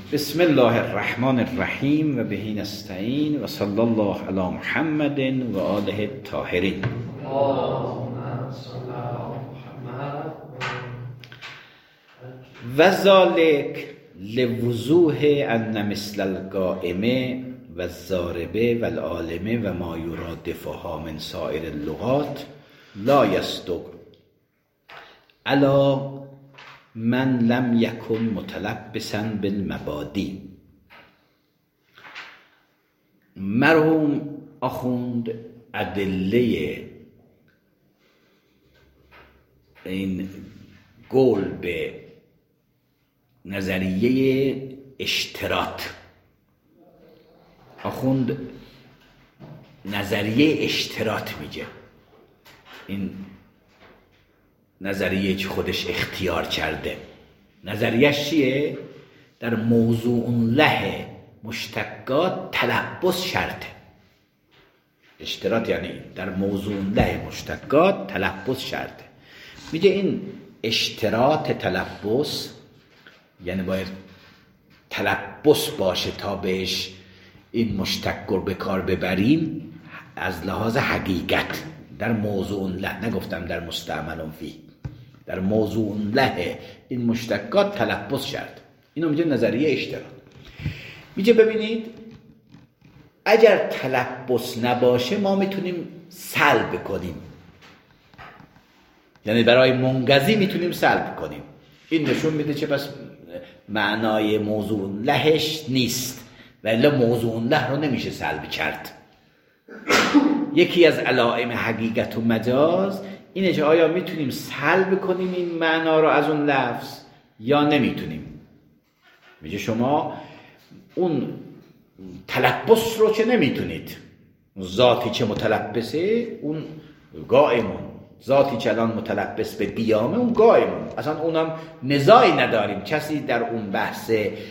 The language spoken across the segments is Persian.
بسم الله الرحمن الرحیم و بهی نستعین و صلی الله علی محمد و آله الطاهرین. و ذالک لوضوح ان مثل القائمه و الضاربه و العالمه و ما یرادفها من سایر اللغات لا یصدق علی من لم یکن متلبسا بالمبادی. مرحوم آخوند ادله این قول به نظریه اشتراط، آخوند نظریه اشتراط میگه، این نظریه که خودش اختیار کرده. نظریهش چیه؟ در موضوع له مشتقات تلبس شرطه. اشتراط یعنی در موضوع له مشتقات تلبس شرطه. میگه این اشتراط تلبس یعنی باید تلبس باشه تا بهش این مشتق رو به کار ببریم از لحاظ حقیقت. در موضوع له، نگفتم در مستعمل فیه، در موضوع له این مشتقات تلبس شرط. اینو میگه نظریه اشتراط. میگه ببینید اگر تلبس نباشه ما میتونیم سلب کنیم، یعنی برای منقضی میتونیم سلب کنیم. این نشون میده که پس معنای موضوع لهش نیست و الا موضوع له رو نمیشه سلب کرد. یکی از علائم حقیقت و مجاز اینه که آیا میتونیم سلب کنیم این معنا رو از اون لفظ یا نمیتونیم. میگه شما اون تلبس رو چه نمیتونید، ذاتی که متلبسه اون قائمون، ذاتی که الان متلبس به قیامه اون قائمون، اصلا اونم نزاعی نداریم. کسی در اون بحث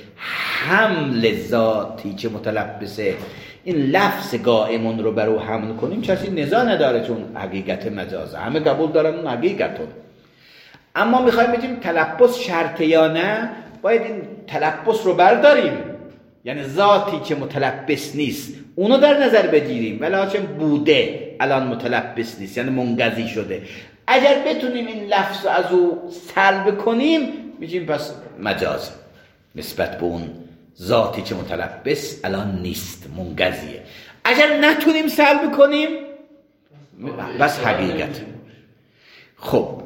حمل ذاتی که متلبسه این لفظ قائمون رو بر او حمل کنیم کسی نزاع نداره، چون حقیقت مجازه، همه قبول دارن اون حقیقتون. اما میخوایم بگیم تلبس شرطه یا نه، باید این تلبس رو برداریم، یعنی ذاتی که متلبس نیست اونو در نظر بگیریم، ولی بوده الان متلبس نیست یعنی منقضی شده. اگر بتونیم این لفظ رو از او سلب کنیم میگیم پس مجاز نسبت به اون ذاتی که متلبس الان نیست، منقضیه. اگر نتونیم سلب کنیم بس حقیقت. خب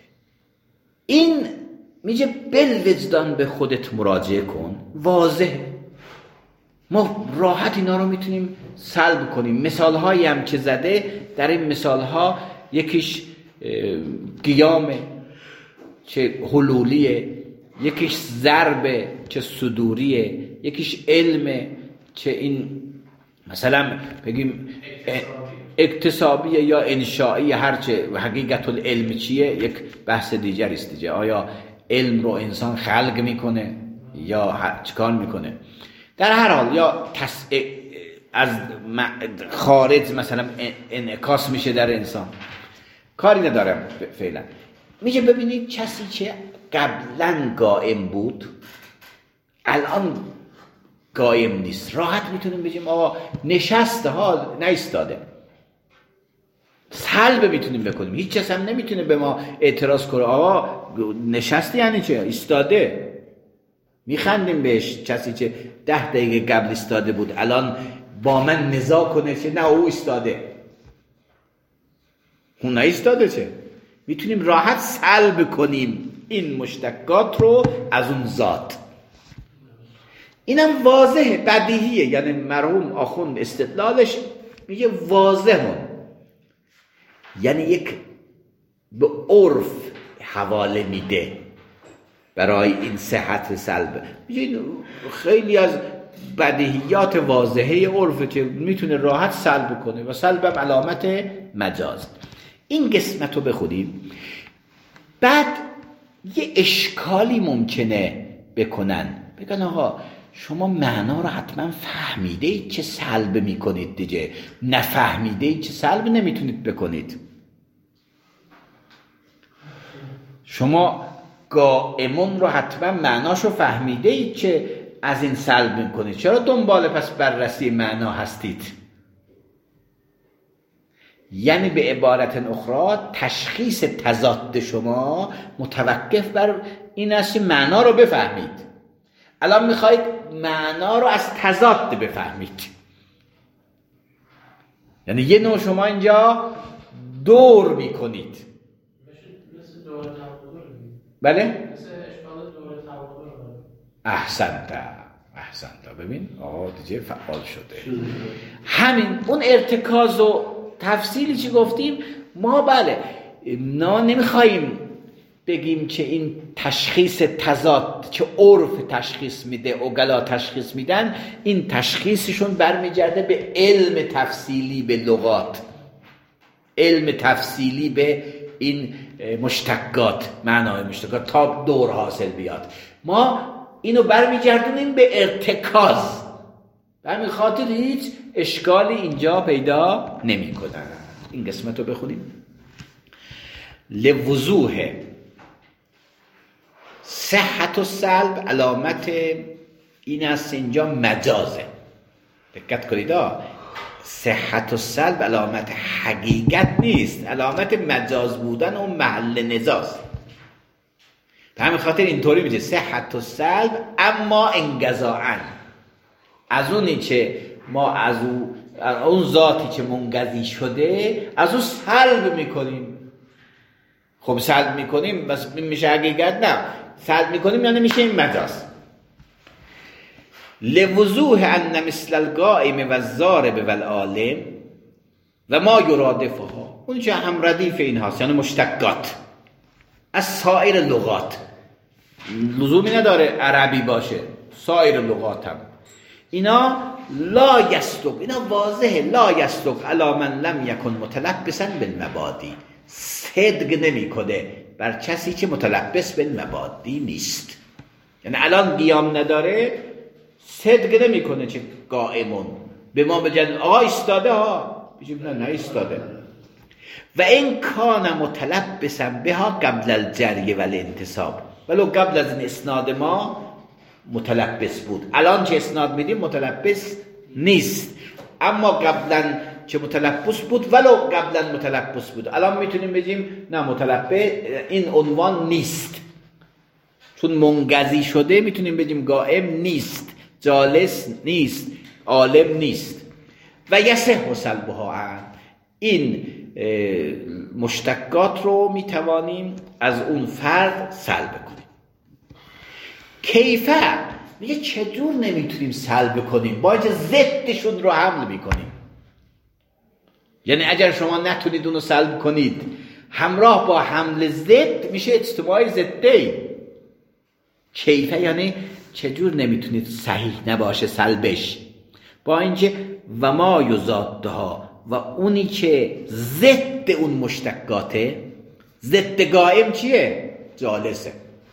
این میگه بالوجدان به خودت مراجعه کن، واضحه، ما راحت اینا رو میتونیم سلب کنیم. مثال هایی هم که زده، در این مثال ها یکیش قیامه چه حلولیه، یکیش ضربه چه صدوریه، یکیش علمه چه این مثلا بگیم اکتسابیه یا انشایی، هرچه حقیقت العلم چیه یک بحث دیگر است دیگه. آیا علم رو انسان خلق میکنه یا چکار میکنه؟ در هر حال یا از خارج مثلا انعکاس میشه در انسان، کاری ندارم فعلا. میگه ببینید کسی که قبلا قائم بود الان قائم نیست، راحت میتونیم بگیم آقا نشسته ها نایستاده، سلب میتونیم بکنیم. هیچ کس هم نمیتونه به ما اعتراض کنه آقا نشسته یعنی چه؟ ایستاده. میخندیم بهش کسی که 10 دقیقه قبل ایستاده بود الان با من نزاع کنه که نه او ایستاده، اون ایستاده. چه میتونیم راحت سلب کنیم این مشتقات رو از اون ذات. اینم واضحه، بدیهیه. یعنی مرحوم آخوند استدلالش میگه واضحه، یعنی یک به عرف حواله میده برای این صحت سلب. میگه خیلی از بدیهیات واضحه عرفه که میتونه راحت سلب کنه و سلب هم علامت مجاز. این قسمت رو بخونیم، بعد یه اشکالی ممکنه بکنن، بگن آقا شما معنا رو حتما فهمیده اید که سلب میکنید دیگه، نفهمیده اید که سلب نمیتونید بکنید. شما قائمون رو حتما معناشو فهمیده اید که از این سلب میکنید؟ چرا دنبال پس بررسی معنا هستید؟ یعنی به عبارت اخرى تشخیص تضاد شما متوقف بر این است که معنا رو بفهمید. الان میخواید معنا رو از تضاد بفهمید، یعنی یه نوع شما اینجا دور میکنید. مثل دور تعادل. بله؟ مثل اشکال دور تعادل. احسنت. ببین دیگه فعال شده. همین اون ارتکاز و تفصیلی چی گفتیم ما. بله نمیخواییم بگیم که این تشخیص تضاد که عرف تشخیص میده، اوگلا تشخیص میدن، این تشخیصشون برمیگرده به علم تفصیلی به لغات، علم تفصیلی به این مشتقات، معنای مشتقات تا دور حاصل بیاد. ما اینو برمیگردونیم به ارتکاز، به همین خاطر هیچ اشکالی اینجا پیدا نمی کنن. این قسمت رو بخونیم. لوضوح صحت و سلب علامت این است اینجا مجازه. دقت کنید صحت و سلب علامت حقیقت نیست، علامت مجاز بودن و محل نزاست. به همین خاطر اینطوری میشه صحت و سلب اما انقضاءً، از اونی که ما از اون ذاتی که منقضی شده از اون سلب میکنیم. خب سلب میکنیم بس میشه حقیقت؟ نه، سلب میکنیم یعنی میشه این مجاز. لوضوح ان مثل القائم و الضارب و العالم و ما یرادفها، اون چه هم ردیف این هاست، یعنی مشتقات از سایر لغات. لزومی نداره عربی باشه، سایر لغات هم اینا لا یصدق، اینا واضحه، لا یصدق علی من لم یکن متلبسا بالمبادی، صدق نمیکنه بر کسی که متلبس بالمبادی نیست. یعنی الان قیام نداره، صدق نمیکنه که قائمون به ما بگن آقا ایستاده ها، بگیم نه ایستاده. و این کان متلبسا بها قبل الجری و الانتصاب، ولو قبل از این اسناد ما متلبس بود. الان چه اسناد میدیم متلبس نیست، اما قبلا چه متلبس بود، ولو قبلا متلبس بود. الان میتونیم بگیم نه متلبس این عنوان نیست، چون منقضی شده میتونیم بگیم قائم نیست، جالس نیست، عالم نیست. و یصح سلبها، این مشتقات رو میتوانیم از اون فرد سلب کنیم. کیفه میگه چجور نمیتونیم سلب کنیم؟ باید ضدشون رو حمل میکنیم. یعنی اگر شما نتونید اونو سلب کنید، همراه با حمل ضد میشه اجتماعی ضدی. کیفه یعنی چجور نمیتونید صحیح نباشه سلبش، با اینکه و ما یضادها، و اونی که ضد اون مشتقاته. ضد قائم چیه؟ جالسه.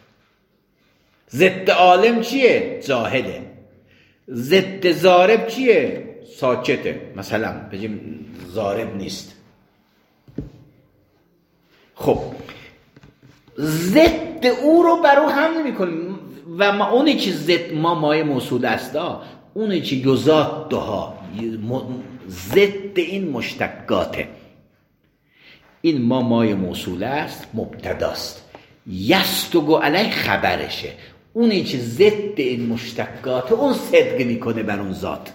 ضد عالم چیه؟ جاهله. ضد ضارب چیه؟ ساکته. مثلا بگیم ضارب نیست. خب ضد او رو بر او حمل میکنیم. و ما اونی که ضد ما مایه موصول است، اونی که یضادها ضد این مشتقاته، این ما مایه موصول است، مبتداست. یصدق علیه خبرشه، اونی که ضد این مشتقاته اون صدق میکنه بر اون ذات.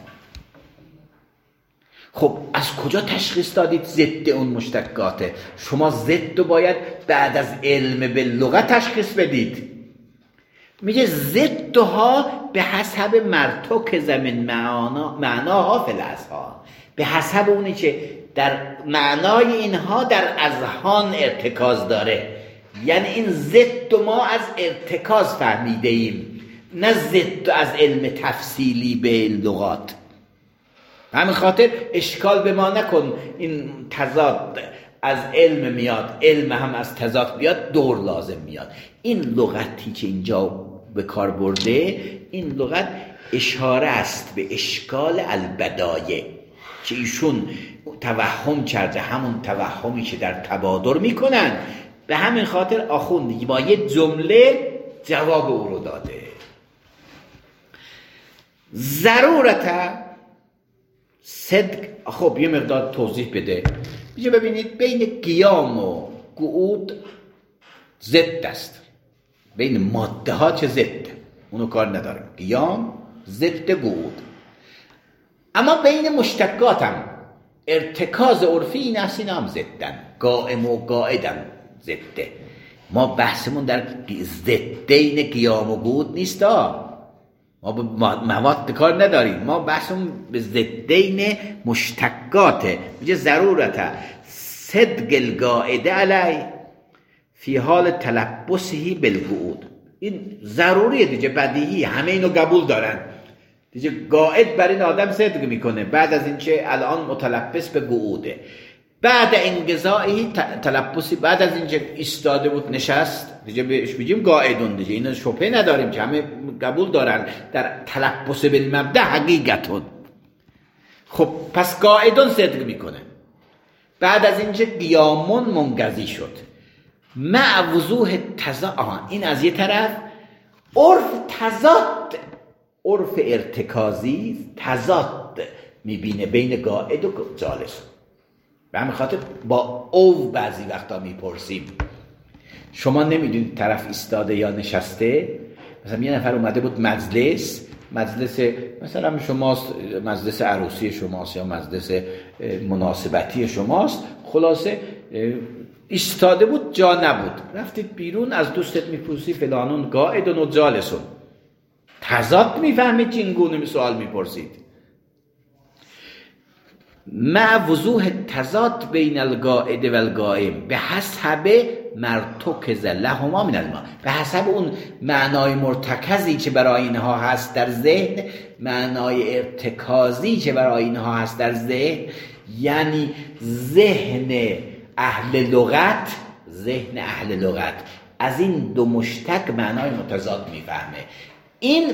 خب از کجا تشخیص دادید ضد اون مشتقاته؟ شما ضد رو باید بعد از علم به لغت تشخیص بدید. میگه ضدها به حسب مرتوک زمین معناها فی الاذهان، به حسب اونی که در معنای اینها در اذهان ارتکاز داره. یعنی این ضد ما از ارتکاز فهمیده ایم، نه ضد از علم تفصیلی به لغات. همین خاطر اشکال به ما نکن این تضاد از علم میاد، علم هم از تضاد بیاد، دور لازم میاد. این لغتی که اینجا به کار برده، این لغت اشاره است به اشکال البدایع که ایشون توهم کرده، همون توهمی که در تبادر میکنن. به همین خاطر آخوند با یه جمله جواب او رو داده. ضرورت صدق. خب یه مقدار توضیح بده. میگه ببینید بین قیام و قعود ضد است، بین ماده ها چه ضد، اونو کار نداریم. قیام ضد قعود، اما بین مشتقات هم ارتکاز عرفی این است، این هم ضدن. قائم و قاعدن ضده. ما بحثمون در ضدین قیام و قعود نیست، ما به مواد کار نداریم، ما بحثمون به ضدین مشتقاته. میگه ضرورت صدق القاعده علی فی حال تلبسه بالقعود. این ضروریه دیگه، بدیهی، همه اینو قبول دارن دیگه. قاعد بر این آدم صدق میکنه بعد از اینکه الان متلبس به قعوده، بعد انقضاعی تلبسی، بعد از اینکه ایستاده بود نشست دیگه بهش میگیم قاعدون دیگه. اینا شبهه نداریم که همه قبول دارن در تلبس بالمبدا حقیقتون. خب پس قاعدون صدق میکنه. بعد از اینکه قیامون منقضی شد مع وضوح تضاد، این از یه طرف عرف تضاد، عرف ارتکازی تضاد میبینه بین قاعد و جالس. به همین خاطر با او بعضی وقتا میپرسیم شما نمیدونید طرف ایستاده یا نشسته. مثلا یه نفر اومده بود مجلس مثلا شماست، مجلس عروسی شماست یا مجلس مناسبتی شماست، خلاصه ایستاده بود جا نبود، رفتید بیرون از دوستت میپرسی فلانون قاعدون و جالسون. تضاد میفهمید که این گونه سوال میپرسید. مع وضوح تضاد بین القاعد و القائم به حسب مرتکز لهما من الماء، به حسب اون معنای مرتکزی که برای اینها هست در ذهن، معنای ارتکازی که برای اینها هست در ذهن. یعنی ذهن اهل لغت از این دو مشتق معنای متضاد میفهمه. این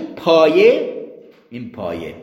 پایه.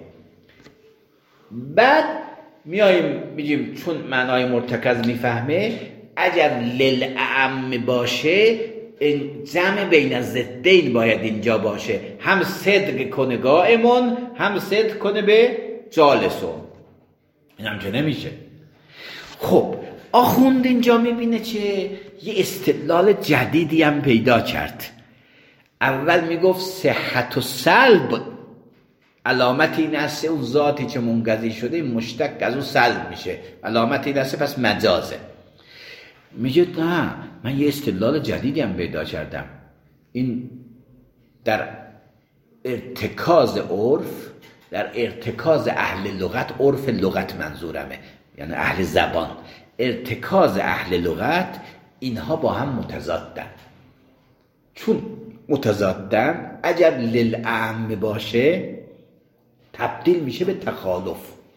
بعد میاییم میگیم چون معنای مرتکز میفهمه، اگر للعم باشه جمع بین الضدین باید اینجا باشه، هم صدق کنه قائمون هم صدق کنه به جالسون. این هم که نمیشه. خب آخوند اینجا میبینه که یه استدلال جدیدی هم پیدا کرد. اول میگفت صحت و سلب علامت این است اون ذاتی که منقضی شده این مشتق از اون سلب میشه، علامت این است پس مجازه. میگه نه، من یه استدلال جدیدی هم پیدا کردم. این در ارتکاز عرف، در ارتکاز اهل لغت، عرف لغت منظورمه یعنی اهل زبان، ارتکاز اهل لغت اینها با هم متضادن. چون متضادن اگر للعام باشه تبدیل میشه به تخالف،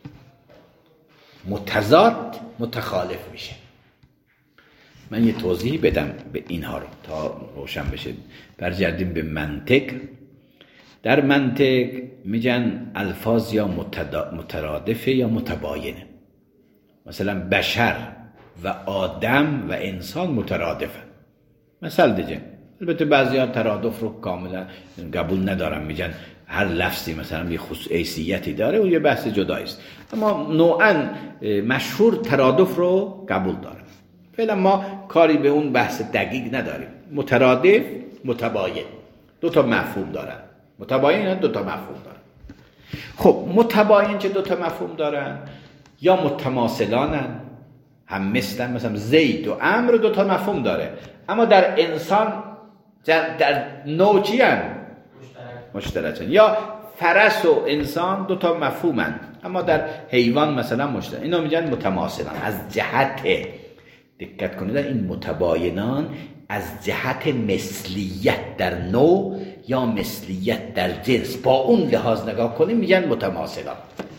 متضاد متخالف میشه. من یه توضیح بدم به اینها رو تا روشن بشه. برگردیم به منطق. در منطق میگن الفاظ یا مترادفه یا متباینه. مثلا بشر و آدم و انسان مترادفه. مثلا دیگه البته بعضی‌ها ترادف رو کاملا قبول ندارن، میگن هر لفظی مثلا یه خصوصیتی داره و یه بحث جدایی است، اما نوعاً مشهور ترادف رو قبول دارن. فعلا ما کاری به اون بحث دقیق نداریم. مترادف، متباین دو تا مفهوم دارن. متباین دو تا مفهوم دارن. خب متباین چه دو تا مفهوم دارن؟ یا متماثلانن، هم مثلا زید و عمرو دو تا مفهوم داره، اما در انسان در نوعی هم مشترکن. یا فرس و انسان دو تا مفهومن اما در حیوان مثلا مشترک. اینا میگن متماثلان. از جهت دقت کنید این متباینان از جهت مثلیت در نوع یا مثلیت در جنس با اون لحاظ نگاه کنیم میگن متماثلان.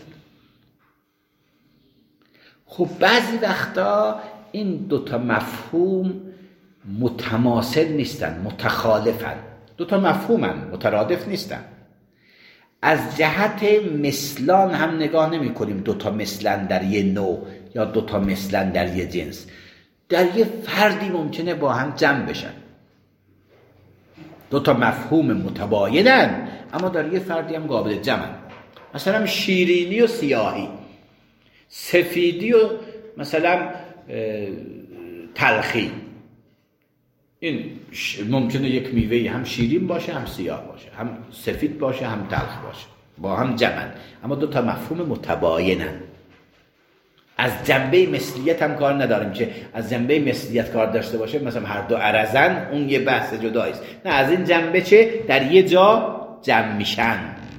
خب بعضی وقتا این دوتا مفهوم متماثل نیستن، متخالفن. دوتا مفهومن، مترادف نیستن. از جهت مثلان هم نگاه نمی کنیم دوتا مثلن در یه نوع یا دوتا مثلن در یه جنس. در یه فردی ممکنه با هم جمع بشن. دوتا مفهوم متباینن اما در یه فردی هم قابل جمعن. مثلا شیرینی و سیاهی، سفیدی و مثلا تلخی. این ممکنه یک میوه هم شیرین باشه هم سیاه باشه، هم سفید باشه هم تلخ باشه، با هم جمعن، اما دو تا مفهوم متباینن. از جنبه مثلیت هم کار نداریم که از جنبه مثلیت کار داشته باشه مثلا هر دو عرضن، اون یه بحث جداییست. نه، از این جنبه چه در یه جا جمع میشن،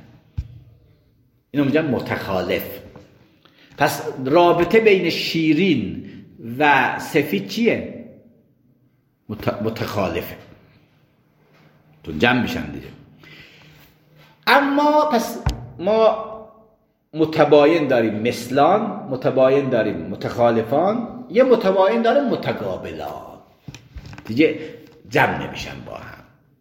اینو میگن متخالف. پس رابطه بین شیرین و سفید چیه؟ متخالفه، تو جمع میشن دیگه. اما پس ما متباین داریم مثلان، متباین داریم متخالفان، یه متباین داریم متقابلان، دیگه جمع نمیشن با هم،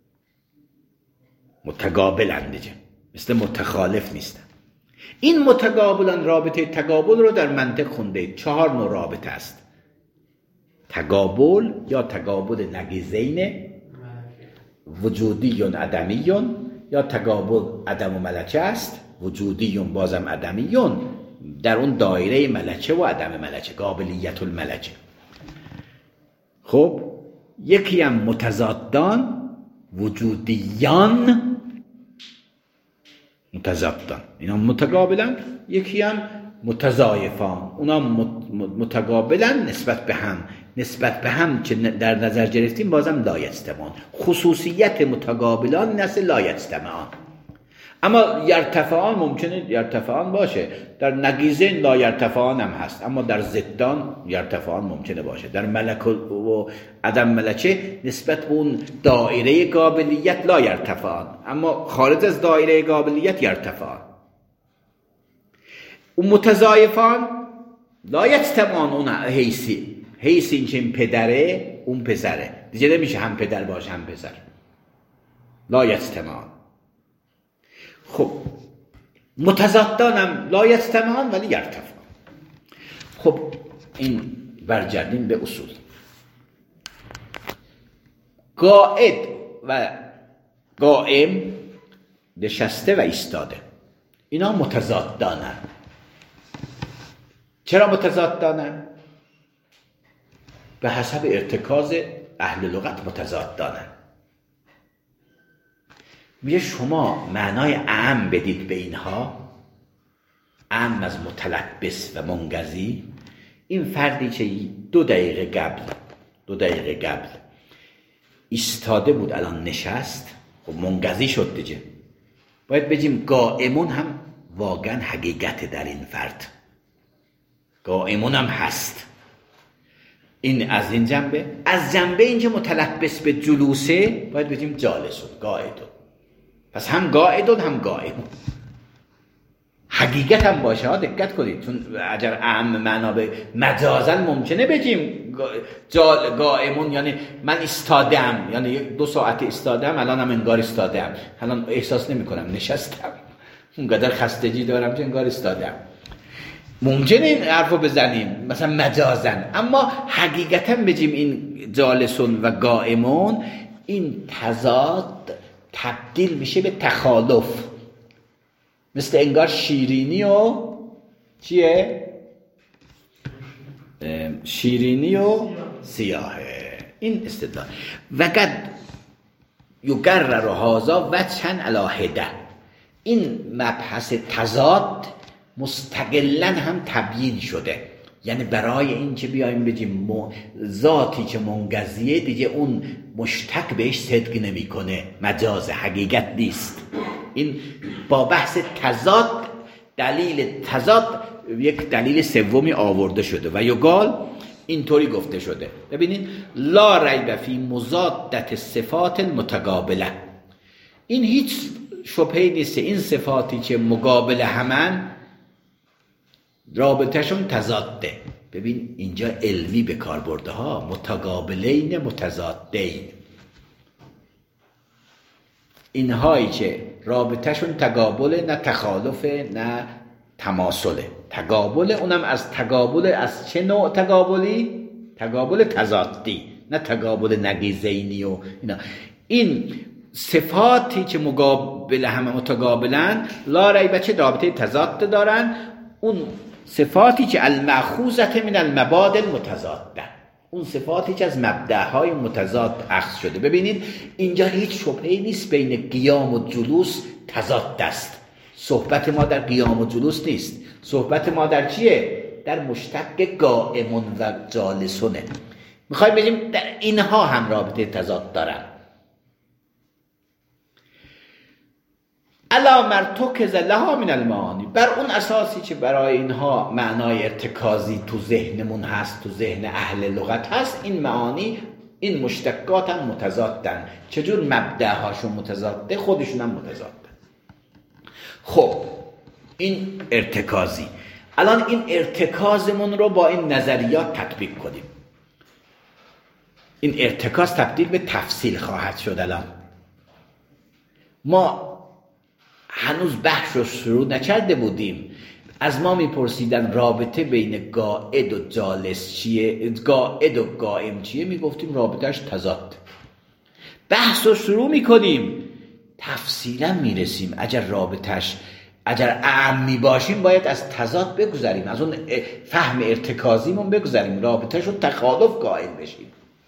متقابلن دیگه، مثل متخالف نیستن. این متقابلان، رابطه تقابل رو در منطق خونده 4 نوع رابطه است. تقابل یا تقابل نقیضین، وجودی و عدمی، یا تقابل عدم و ملکه است، وجودی و بازم عدمی، در اون دایره ملکه و عدم ملکه، قابلیت الملکه. خب یکی هم متضادان، وجودیان متضادان، اینا متقابلن. یکی هم متضایفان، اونا متقابلن نسبت به هم که در نظر گرفتیم بازم لا یجتمعان. خصوصیت متقابلان نسل لا یجتمعان. اما یرتفعان ممکنه یرتفعان باشه، در نقیضین لا یرتفعان هم هست، اما در ضدان یرتفعان ممکنه باشه. در ملک و عدم ملکه نسبت به اون دایره قابلیت لا یرتفعان، اما خارج از دایره قابلیت یرتفعان. اون متضایفان لا یجتمعان، اون حیثی این که این پدره اون پسره، دیگه نمیشه هم پدر باشه هم پسر، لا یجتمعان. خب متضادان هم لا یجتمعان ولی یرتفعان. خب این برگردیم به اصول. قاعد و قائم، نشسته و ایستاده، اینا متضادانن. چرا متضادانن؟ به حسب ارتکاز اهل لغت متضادانن. میگه شما معنای اعم بدید به اینها، اعم از متلبس و منقضی. این فردی که 2 دقیقه قبل ایستاده بود الان نشست، خب منقضی شد دیگه. باید بگیم قائمون هم واقعا حقیقت در این فرد، قائمون هم هست. این از این جنبه. از جنبه اینکه متلبس به جلوسه باید بگیم جالسون، قاعدون. پس هم قاعدون هم قائمون، حقیقت هم باشه ها، دقت کنید، چون اگر اعم معنا به مجازن ممکنه بگیم قائمون یعنی من ایستادم، یعنی 2 ساعت ایستادم، الان هم انگار ایستادم، الان احساس نمی کنم نشستم، اونقدر خستگی دارم که انگار ایستادم. ممکنه این حرفو بزنیم مثلا مجازن، اما حقیقتا بگیم این جالسون و قائمون، این تضاد تبدیل میشه به تخالف، مثل انگار شیرینی و چیه؟ شیرینی و سیاهه. این استدلال. وقد یقرر هذا وجها علی حده. این مبحث تضاد مستقلاً هم تبیین شده، یعنی برای این که بیایم بگیم ذاتی که منقضیه دیگه اون مشتق بهش صدق نمیکنه، مجاز، حقیقت نیست. این با بحث تضاد، دلیل تضاد یک دلیل سومی آورده شده و یقال اینطوری گفته شده. ببینید لا ریب فی مضادت صفات المتقابله. این هیچ شبهه‌ای نیست، این صفاتی که مقابل همن رابطهشون تضاده. ببین اینجا علمی به کار برده ها، متقابلین متضادین. اینهایی که رابطهشون تقابل، نه تخالف نه تماثله. تقابل اونم از تقابل، از چه نوع تقابلی؟ تقابل تضادی، نه تقابل نقیضینی و اینا. این صفاتی که مقابل همه متقابلن لا ریب چه رابطه تضاد دارن، اون صفاتی که المأخوذة من المبادئ المتضاده، اون صفاتی که از مبدأهای متضاد اخذ شده. ببینید اینجا هیچ شبهه‌ای نیست بین قیام و جلوس تضاد است. صحبت ما در قیام و جلوس نیست، صحبت ما در چیه؟ در مشتق قائمون و جالسونه. میخوایم بگیم در اینها هم رابطه تضاد دارن. علا مرتکز لها من المعانی، بر اون اساسی که برای اینها معنای ارتکازی تو ذهنمون هست، تو ذهن اهل لغت هست، این معانی، این مشتقات هم متضادن. چجور مبدأهاشون متضاده، خودشون هم متضادن. خب این ارتکازی. الان این ارتکازمون رو با این نظریات تطبیق کنیم. این ارتکاز تبدیل به تفصیل خواهد شد. الان ما هنوز بحث رو شروع نکرده بودیم، از ما میپرسیدن رابطه بین قاعد و جالس چیه، قاعد و قائم چیه، میگفتیم رابطهش تضاد. بحث رو شروع میکنیم، تفصیلا میرسیم. اگر اعم میباشیم باید از تضاد بگذاریم، از اون فهم ارتکازیمون بگذاریم، رابطهش رو تخالف قائل بشیم.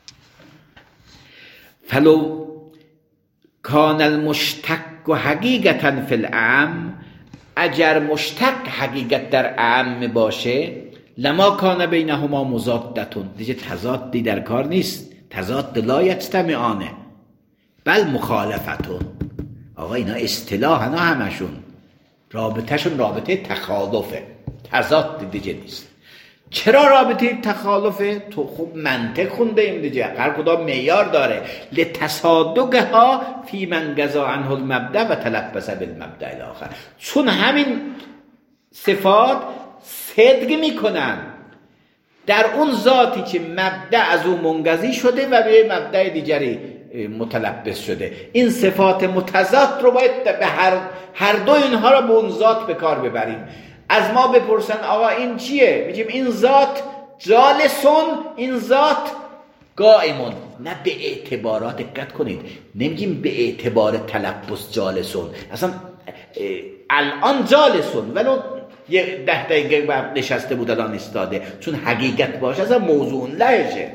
فلو کان المشتق و حقیقتا فی العام، اگر مشتق حقیقت در عام باشه، لما کان بینهما مضادتون، دیگه تضادی در کار نیست. تضاد لا یجتمعانه بل مخالفتون. آقا اینا اصطلاحنا همشون رابطهشون رابطه تخالفه، تضاد دیگه نیست. چرا رابطه تخالفه؟ تو خوب منطق خونده ایم دیگه، هر کدام معیار داره. لتصادقها فی من جزا عنه المبدأ و تلبس بالمبدأ الاخر، چون همین صفات صدق میکنن در اون ذاتی که مبدأ از اون منقضی شده و به مبدأ دیگری متلبس شده. این صفات متضاد رو باید به هر دو اینها رو به اون ذات به کار ببریم. از ما بپرسن آقا این چیه؟ میگیم این ذات جالسون، این ذات قائمون. نه به اعتبارات، دقت کنید، نمیگیم به اعتبار تلبس جالسون، اصلا الان جالسون ولو 10 دقیقه بعد نشسته بود الان استاده، چون حقیقت باشه اصلا موضوع لهشه.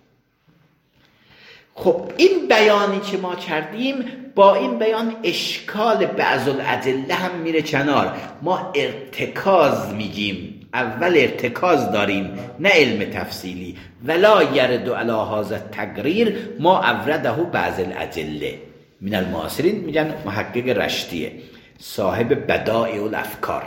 خب این بیانی که ما کردیم با این بیان اشکال بعض الادله هم میره کنار. ما ارتکاز میگیم، اول ارتکاز داریم نه علم تفصیلی. ولا یرد علی هذا التقریر ما اورده بعض الادله من المعاصرین، میگن محقق رشتیه صاحب بدائع الافکار.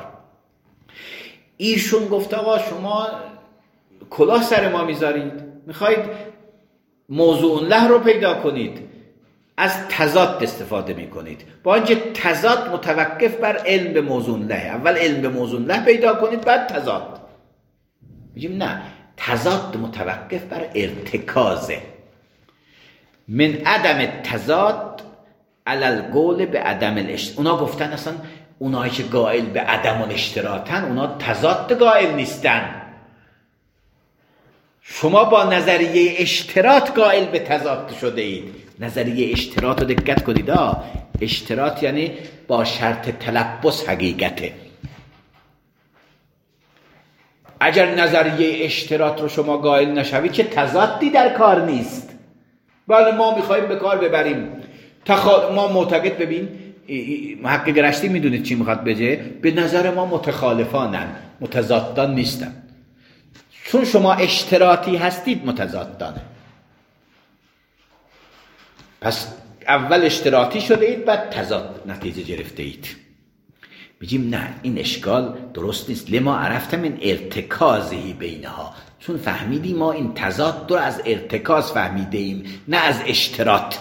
ایشون گفت آقا شما کلاه سر ما میذارید، میخواید موضوع له رو پیدا کنید، از تضاد استفاده میکنید، با اینکه تضاد متوقف بر علم به موضوع له. اول علم به موضوع له پیدا کنید بعد تضاد. میگیم نه، تضاد متوقف بر ارتکازه. من عدم تضاد علی القول به عدم الاشتراط. اونا گفتن اصلا اونایی که قائل به عدم الاشتراطن اونا تضاد قائل نیستن. شما با نظریه اشتراط قائل به تضاد شده اید. نظریه اشتراط رو دقت کنید، اشتراط یعنی با شرط تلبس حقیقته. اگر نظریه اشتراط رو شما قائل نشوید که تضادی در کار نیست. بله ما میخواییم به کار ببریم ما معتقد، ببین محقق رشتی میدونید چی میخواد بگه؟ به نظر ما متخالفانن، متضادان نیستن. چون شما اشتراطی هستید متضادانه. پس اول اشتراطی شده اید بعد تضاد نتیجه گرفته اید. میگیم نه، این اشکال درست نیست. لما عرفت من ارتکازی بینها، چون فهمیدیم ما این تضاد رو از ارتکاز فهمیده ایم نه از اشتراط.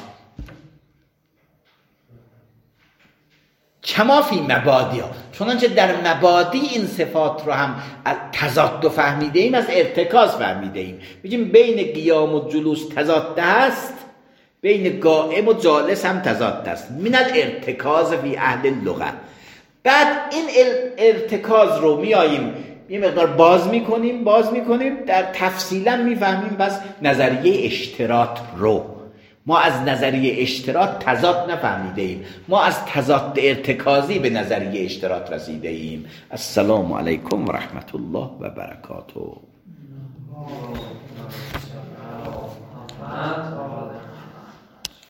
کما فی مبادی ها، چونانچه در مبادی این صفات رو هم از تضاد فهمیده ایم، از ارتکاز فهمیده ایم. میگیم بین قیام و جلوس تضاد هست، بین قائم و جالس هم تضاد هست. من الارتکاز فی اهل اللغه. بعد این ارتکاز رو میاییم یه مقدار باز میکنیم در تفصیلا میفهمیم بس نظریه اشتراط رو. ما از نظریه اشتراط تضاد نفهمیده ایم، ما از تضاد ارتکازی به نظریه اشتراط رسیده ایم. السلام علیکم و رحمت الله و برکاته.